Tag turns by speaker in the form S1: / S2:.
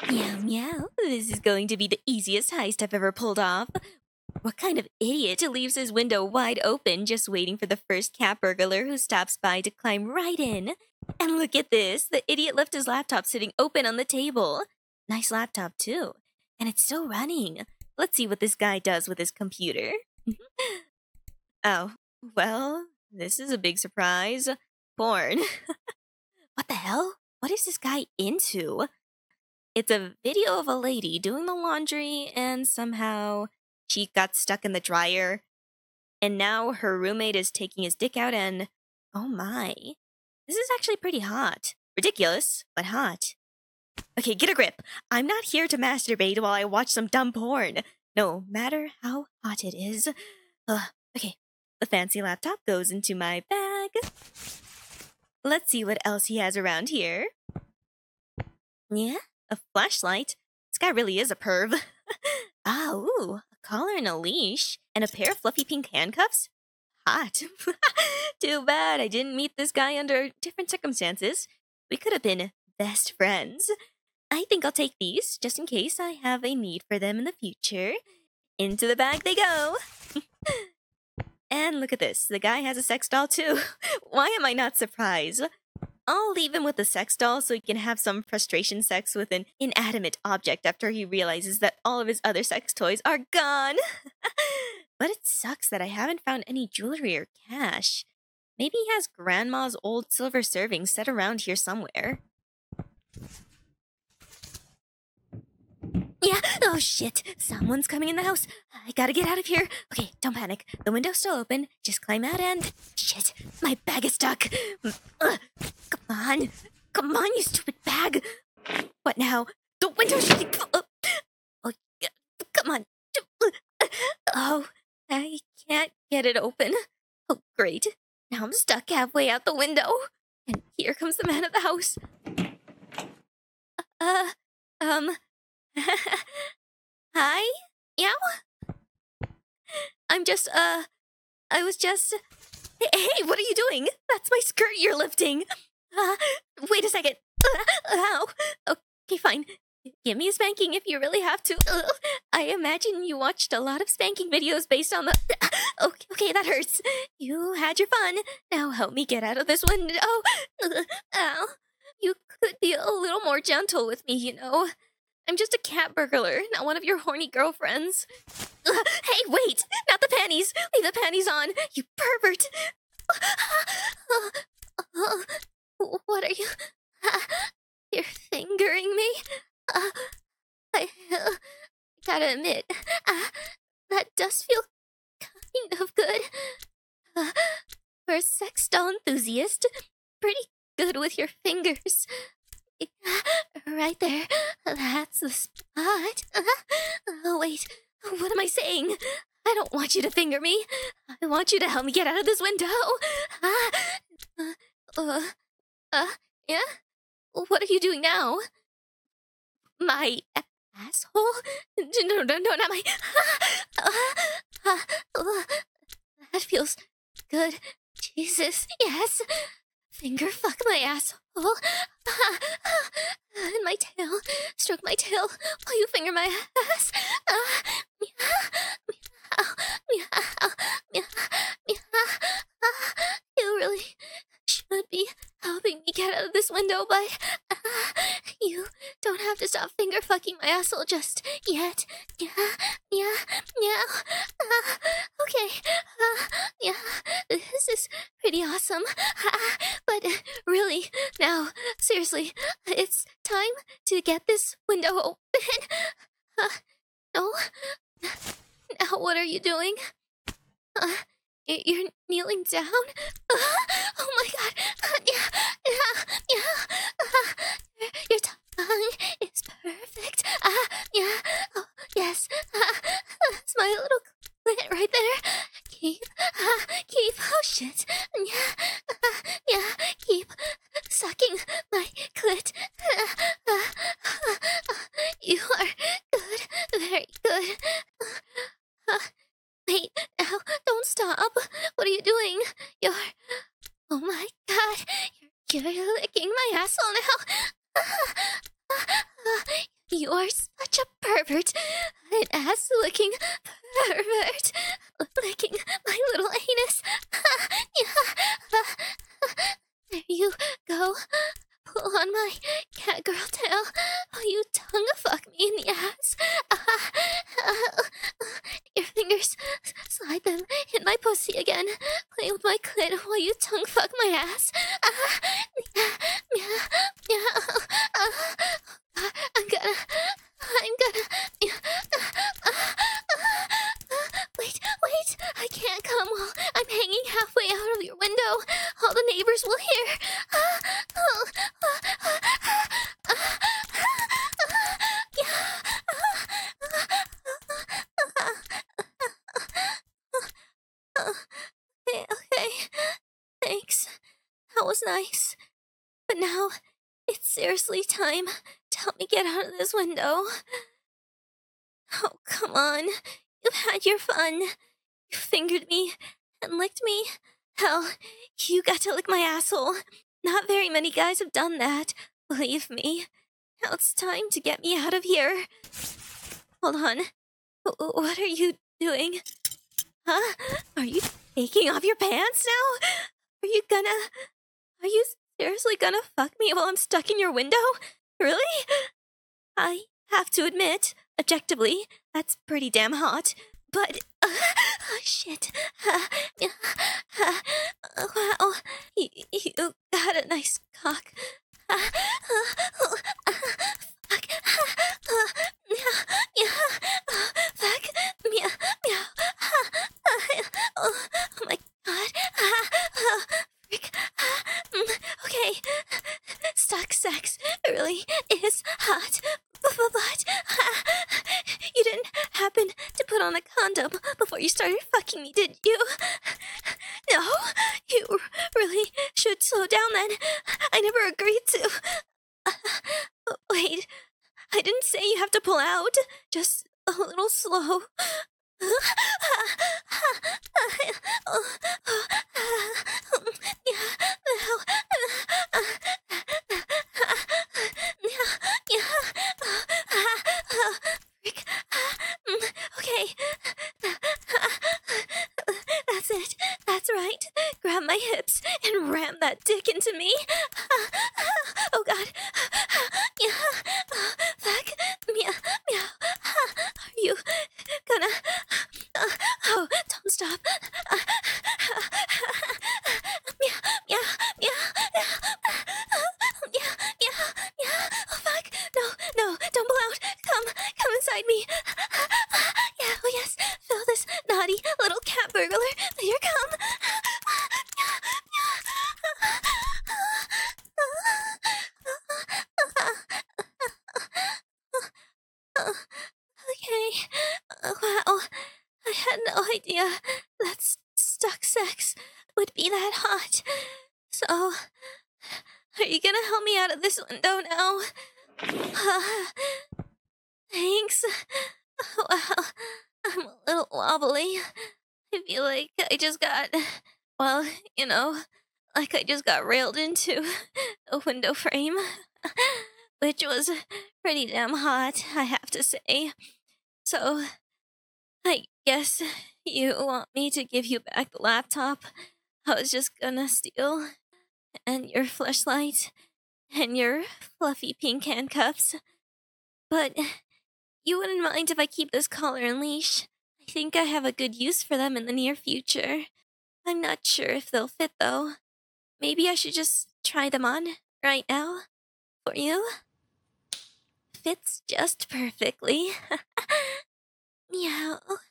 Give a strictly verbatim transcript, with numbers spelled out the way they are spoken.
S1: Meow meow. This is going to be the easiest heist I've ever pulled off. What kind of idiot leaves his window wide open just waiting for the first cat burglar who stops by to climb right in? And look at this. The idiot left his laptop sitting open on the table. Nice laptop too. And it's still running. Let's see what this guy does with his computer. Oh, well, this is a big surprise. Porn. What the hell? What is this guy into? It's a video of a lady doing the laundry and somehow she got stuck in the dryer. And now her roommate is taking his dick out and... oh my. This is actually pretty hot. Ridiculous, but hot. Okay, get a grip. I'm not here to masturbate while I watch some dumb porn. No matter how hot it is. Ugh, okay, the fancy laptop goes into my bag. Let's see what else he has around here. Yeah, a flashlight. This guy really is a perv. Ah, ooh, a collar and a leash. And a pair of fluffy pink handcuffs? Hot. Too bad I didn't meet this guy under different circumstances. We could have been best friends. I think I'll take these, just in case I have a need for them in the future. Into the bag they go! And look at this, the guy has a sex doll too. Why am I not surprised? I'll leave him with the sex doll so he can have some frustration sex with an inanimate object after he realizes that all of his other sex toys are gone. But it sucks that I haven't found any jewelry or cash. Maybe he has grandma's old silver servings set around here somewhere. Yeah, oh shit, someone's coming in the house. I gotta get out of here. Okay, don't panic. The window's still open. Just climb out and... shit, my bag is stuck. Ugh. Come on. Come on, you stupid bag. What now? The window's... oh, oh, come on. Oh, I can't get it open. Oh, great. Now I'm stuck halfway out the window. And here comes the man of the house. Uh, um... Hi? Meow? I'm just, uh, I was just... Hey, hey, what are you doing? That's my skirt you're lifting. Uh, wait a second. Uh, ow. Okay, fine. Give me a spanking if you really have to. Uh, I imagine you watched a lot of spanking videos based on the... Okay, okay, that hurts. You had your fun. Now help me get out of this window. Uh, ow. You could be a little more gentle with me, you know. I'm just a cat burglar, not one of your horny girlfriends. Uh, hey, wait! Not the panties! Leave the panties on, you pervert! Uh, uh, what are you... Uh, you're fingering me? Uh, I uh, gotta admit, uh, that does feel kind of good. Uh, for a sex doll enthusiast, pretty good with your fingers. Right there. That's the spot. Oh, wait. What am I saying? I don't want you to finger me. I want you to help me get out of this window. Uh, uh, uh, yeah? What are you doing now? My asshole? No, no, no, not my... Uh, uh, uh, that feels good. Jesus, yes. Finger fuck my asshole. And my tail. Stroke my tail while you finger my ass. Uh, meow, meow, meow, meow, meow. Uh, you really should be helping me get out of this window, but uh, you don't have to stop finger fucking my asshole just yet. Yeah, yeah, yeah. Uh, okay. Uh, yeah, this is pretty awesome. Uh, but uh, really, now, seriously, it's time to get this window open. Uh, no. Now, what are you doing? Uh, You're kneeling down? Uh, oh my god. Uh, yeah, yeah, yeah. Uh, your tongue is perfect. Uh, yeah. Oh, yes. Uh, that's my little clit right there. Keep, uh, keep, oh shit. Yeah, uh, yeah, keep sucking my clit. Uh, uh, uh, uh, you are good, very good. Uh, uh, Wait, now, don't stop. What are you doing? You're... Oh my god, you're, you're licking my asshole now. You are such a pervert. An ass-licking pervert. Licking my little anus. There you go. Pull on my catgirl tail while you tongue fuck me in the ass. Your fingers, slide them in my pussy again. Play with my clit while you tongue fuck my ass. I'm gonna, I'm gonna. Wait, wait! I can't come while I'm hanging halfway out of your window. All the neighbors will hear. Okay, okay. Thanks. That was nice. But now, it's seriously time to help me get out of this window. Oh, come on. You've had your fun. You fingered me and licked me. Hell, you got to lick my asshole. Not very many guys have done that. Believe me. Now it's time to get me out of here. Hold on. W- what are you doing? Huh? Are you taking off your pants now? Are you gonna... Are you seriously gonna fuck me while I'm stuck in your window? Really? I have to admit, objectively, that's pretty damn hot. But, uh, oh shit. Uh, uh, uh, wow, you, you got a nice cock. Uh, uh, uh, fuck. Uh, yeah, yeah, uh, fuck. Meow, meow. Uh, oh, oh my god. Uh, uh, frick. Uh, mm, okay. Stuck sex really is hot. But uh, you didn't happen to put on a condom before you started fucking me, did you? No, you really should slow down then. I never agreed to. Uh, wait, I didn't say you have to pull out. Just a little slow. Okay. That's it. That's right. Grab my hips and ram that dick into me. Oh god. Fuck. Meow. Meow. Are you gonna... Oh, don't stop. Meow. Meow. Meow. Yeah, yeah, yeah. Oh, fuck. No, no, don't pull out. Come, come inside me. Yeah, oh yes. Feel this naughty little cat burglar. Here come. Okay. Uh, wow. I had no idea that stuck sex would be that hot. So, are you gonna help me out of this window now? Uh, thanks. Wow, I'm a little wobbly. I feel like I just got, well, you know, like I just got railed into a window frame. Which was pretty damn hot, I have to say. So, I guess you want me to give you back the laptop I was just gonna steal, and your fleshlight, and your fluffy pink handcuffs. But you wouldn't mind if I keep this collar and leash. I think I have a good use for them in the near future. I'm not sure if they'll fit, though. Maybe I should just try them on right now for you. Fits just perfectly. Meow.